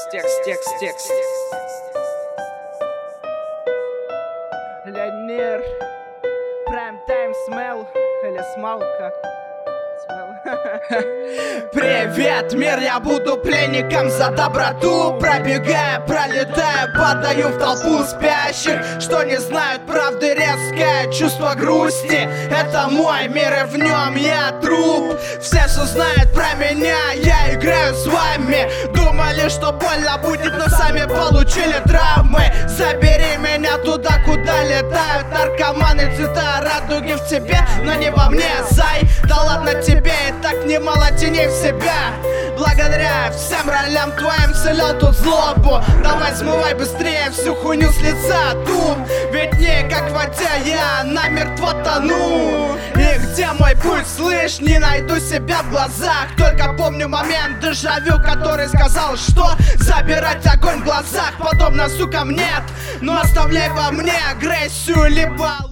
Текст. Леонер, Prime Time Smell или Смалка. Привет, мир, я буду пленником за доброту. Пробегая, пролетая, падаю в толпу спящих, что не знают правды. Резкое чувство грусти — это мой мир, и в нем я труп. Все, что знают про меня, я играю с вами. Думали, что больно будет, но сами получили травмы. Забери меня туда, куда летают наркоманы. Цвета радуги в тебе, но не во мне, зай. Да ладно тебе, и так немало теней в себя. Благодаря всем ролям твоим вселял тут злобу. Давай смывай быстрее всю хуйню с лица тут. Ведь не как в воде, я намертво тону. И где мой путь, слышь, не найду себя в глазах. Только помню момент дежавю, который сказал, что забирать огонь в глазах подобно сукам нет. Но оставляй во мне агрессию, либо